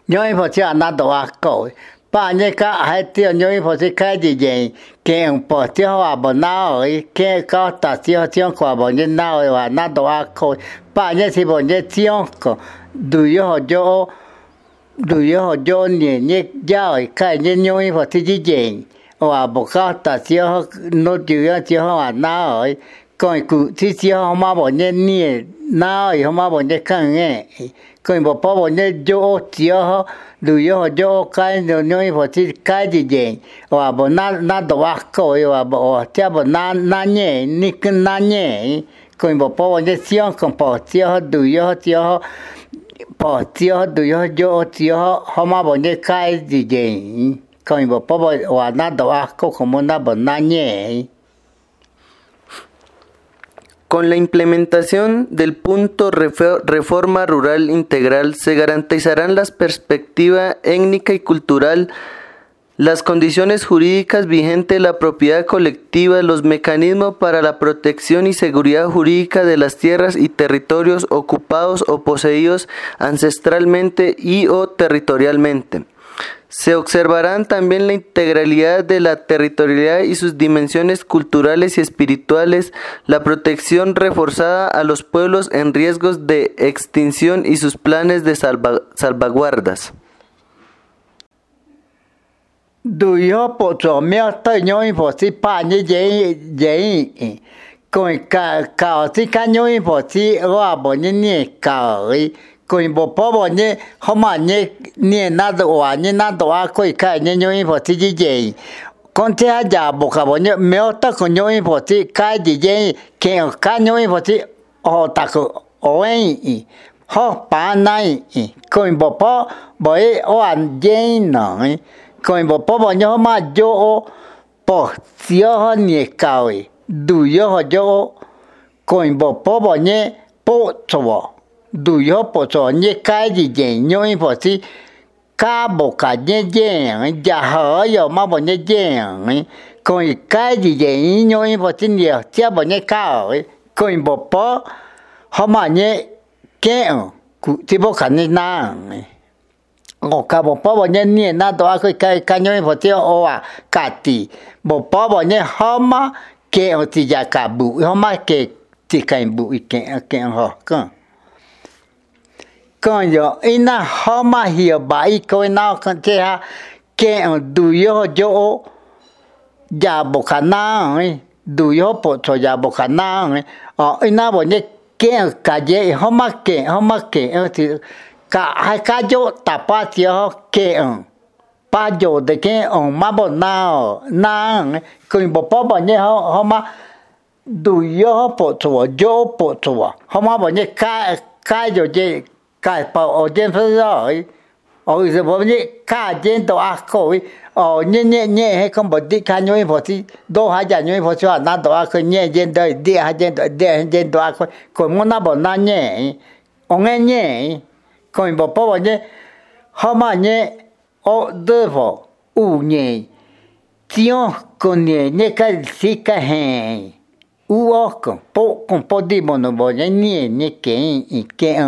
nhoi phò chia na đồ à cầu ba nhé cả hai tiêu nhoi phò chia cái gì cái ông bỏ tiêu à bỏ nào ấy cái có ta tiêu tiêu qua bỏ nhé nào ấy và na đồ à cầu ba nhé thì bỏ nhé tiêu có đủ họ cho nhé giao ấy cái nhé nhoi phò chia gì và bỏ có ta tiêu nó tiêu à nào ấy coi cụ thì tiêu mà bỏ nhé nào ấy mà bỏ nhé khang nghe coi bỏ bỏ nhé cho tiêu đủ yo cho cái nhoi phò thì cái gì và bỏ na đồ ác coi và bỏ theo bỏ na nhẹ ní cái na nhẹ coi bỏ nhé tiêu không bỏ tiêu đủ yo tiêu bỏ tiêu đủ yo cho tiêu họ mà bỏ nhé cái gì coi bỏ và na đồ ác không na bỏ na nhẹ. Con la implementación del punto reforma rural integral se garantizarán la perspectiva étnica y cultural, las condiciones jurídicas vigentes, la propiedad colectiva, los mecanismos para la protección y seguridad jurídica de las tierras y territorios ocupados o poseídos ancestralmente y o territorialmente. Se observarán también la integralidad de la territorialidad y sus dimensiones culturales y espirituales, la protección reforzada a los pueblos en riesgos de extinción y sus planes de salvaguardas. Yo puedo me estoy ñoi por si pa ni ye con ka si ka ñoi por si wa bo ni ka coi bộ bỏ nhé không mà nhé nhé na đồ à coi cái nhé nhoi bỏ thì gì con thấy giờ bộ cả bộ nhé méo ta con nhoi bỏ thì cái gì cái nhoi bỏ thì ta có ôi họ bán này coi bộ bởi oan dễ nói coi bộ nhé không mà cho bỏ xíu hơn nhé cao đủ yo cho coi bộ nhé bộ cho đủ yo bộ cho nhé cái gì nhoi bỏ thì cá bộ cả nhé giờ hở giờ mà bộ nhé coi cái gì nhoi bỏ thì nhiều chia bộ nhé cao coi bộ họ mà nhé kẹo thì bộ cả nhé na cả bộ nhé na đó cái nhoi bỏ thì cả tỷ bộ nhé họ mà kẹo thì giờ cả bụi họ mà kẹo thì cái bụi kẹo họ con giờ ina họ mà hiểu bài coi nào con thế ha kẹo đủ yo cho giờ bộ khả năng đủ yo bộ cho giờ bộ khả năng ina bộ nhé kẹo cả gì họ mà kẹo thì cả hai cái chỗ tập ba thì họ kẹo ba chỗ để kẹo mà bộ nào con bộ nhé họ mà đủ yo bộ cho họ mà bộ nhé cái chỗ gì cái bảo ở trên phía rồi ở dưới bộ nhé cái trên đồ ác coi nhẹ hay không bỏ đi cái nhoi bỏ thì đô hai giờ nhoi bỏ cho na đồ ác nhẹ trên đời đi hai trên đồ ác coi muốn na bỏ na nhẹ ông nghe nhẹ coi bỏ nhé họ mà nhé ở đây bỏ nhẹ tiếng con nhẹ cái gì cái hè con bỏ đi mà nó bỏ nhẹ cái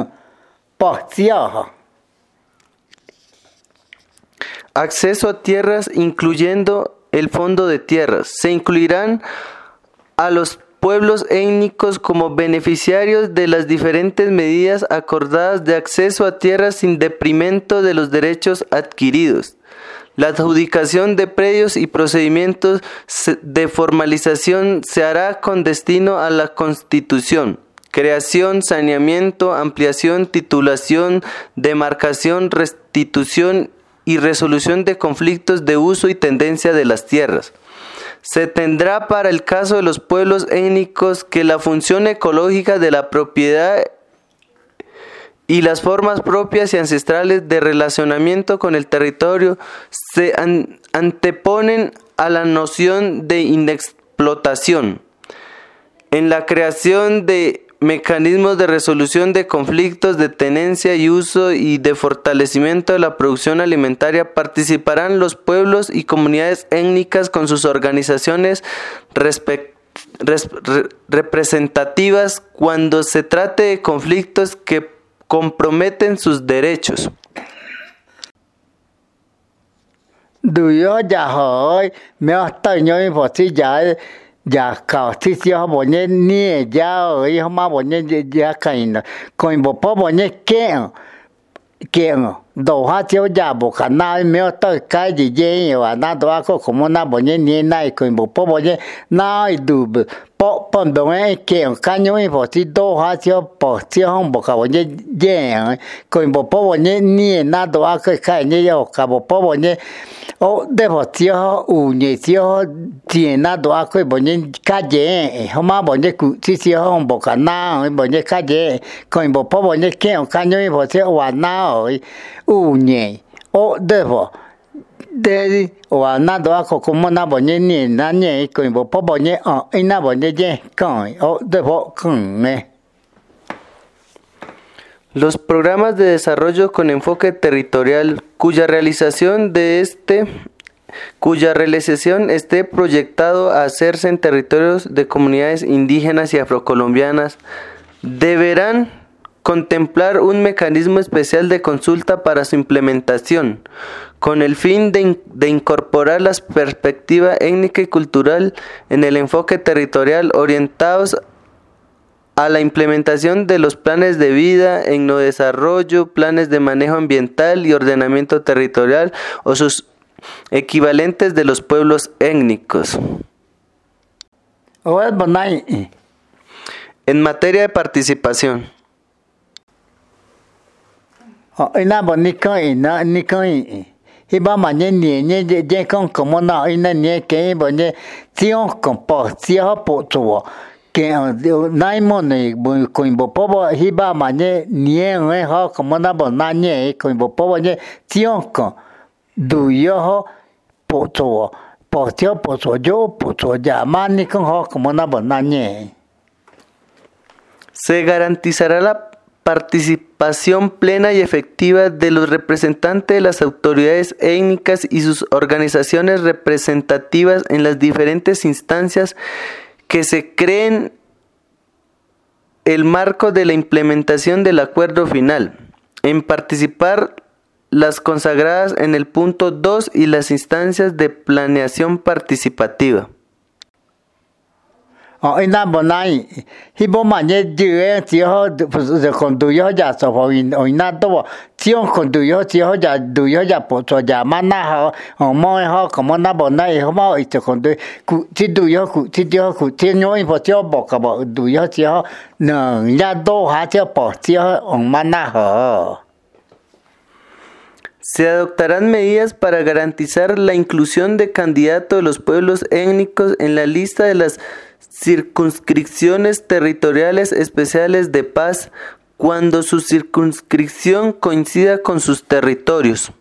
Acceso a tierras, incluyendo el Fondo de Tierras. Se incluirán a los pueblos étnicos como beneficiarios de las diferentes medidas acordadas de acceso a tierras sin detrimento de los derechos adquiridos. La adjudicación de predios y procedimientos de formalización se hará con destino a la constitución. Creación, saneamiento, ampliación, titulación, demarcación, restitución y resolución de conflictos de uso y tendencia de las tierras. Se tendrá para el caso de los pueblos étnicos que la función ecológica de la propiedad y las formas propias y ancestrales de relacionamiento con el territorio se anteponen a la noción de inexplotación. En la creación de mecanismos de resolución de conflictos de tenencia y uso y de fortalecimiento de la producción alimentaria participarán los pueblos y comunidades étnicas con sus organizaciones representativas cuando se trate de conflictos que comprometen sus derechos. duyo ya hỏi me tới nhoi bỏ xí ya cao xí xí họ bỏ nhé nie ya ấy họ mà bỏ nhé ya cái nó còn bỏ nhé kiện đồ hóa chiếu giả bộ khả năng mấy tới cái gì dễ và na đó có không na bỏ nhé nie này còn bỏ nhé na đủ bỏ đồ ấy kiện cái nhoi bỏ xí đồ hóa chiếu bỏ chiếu không bỏ cả bỏ nhé dễ còn bỏ nhé nie na đó cái nhé yêu cả bỏ nhé để bỏ chiếu nhé chiếu tiền na đó cái bỏ nhé cái dễ không mà bỏ nhé cụ chiếu không bỏ khả năng bỏ nhé cái dễ còn bỏ nhé kiện cái nhoi bỏ chiếu và na nhé để bỏ để và na đó có không na bỏ nhé nhé na nhé còn bỏ nhé na bỏ nhé nhé còn để bỏ con này. Los programas de desarrollo con enfoque territorial cuya realización esté proyectado a hacerse en territorios de comunidades indígenas y afrocolombianas deberán contemplar un mecanismo especial de consulta para su implementación, con el fin de incorporar la perspectiva étnica y cultural en el enfoque territorial orientados a la implementación de los planes de vida, etnodesarrollo, planes de manejo ambiental y ordenamiento territorial o sus equivalentes de los pueblos étnicos. En materia de participación. Que nai mo ne coin bo pobo hiba mane nie nge ho como na bo na nie coin bo pobo ne tion ko du yo ho po yo ya mani con ho como na bo na nie. Se garantizará la participación plena y efectiva de los representantes de las autoridades étnicas y sus organizaciones representativas en las diferentes instancias que se creen el marco de la implementación del acuerdo final, en participar las consagradas en el punto 2 y las instancias de planeación participativa. Ina bonai hibo manye jue tio de conduyo ya so ina do tio conduyo tio ya duyo ya po ya mana ho mo ho como na bonai ho mo ite condu ku ti duyo ku ti dio ku ti no po tio bo ka bo duyo tio no ya do ha tio po tio mana ho. Se adoptarán medidas para garantizar la inclusión de candidatos de los pueblos étnicos en la lista de las circunscripciones territoriales especiales de paz cuando su circunscripción coincida con sus territorios.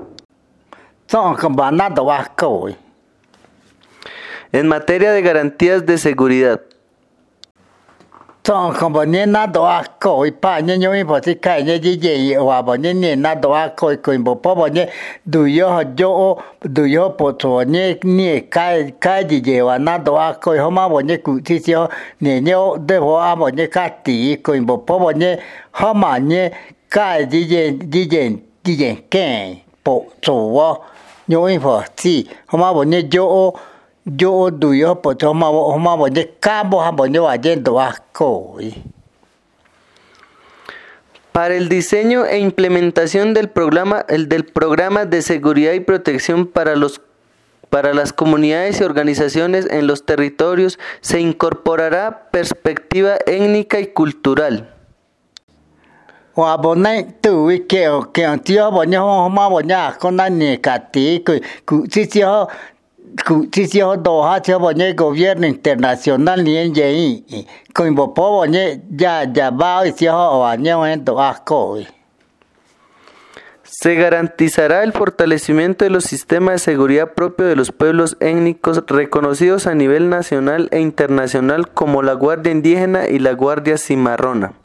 En materia de garantías de seguridad. Trong không bao nhiêu na doa coi pa nhiêu nhiêu bao nhiêu cái nhiêu gì và bao nhiêu na doa coi coi bao nhiêu du yo po cho nhiêu cái gì và na doa coi hôm bao nhiêu cụ thể cho nhiêu để bao nhiêu cái tí coi bao nhiêu hôm nhiêu cái gì cái po cho nhiêu bao nhiêu hôm bao nhiêu yo duyo po homa boye cabo ha boye vayendo asco. Para el diseño e implementación del programa de seguridad y protección para las comunidades y organizaciones en los territorios se incorporará perspectiva étnica y cultural. Wa bonai tu que tío boye homa boye con la ni cati ku si si do ha che boye gobierno internacional ni en ye con bo boye ya ba si ho año en do asco. Se garantizará el fortalecimiento de los sistemas de seguridad propios de los pueblos étnicos reconocidos a nivel nacional e internacional como la Guardia Indígena y la Guardia Cimarrona.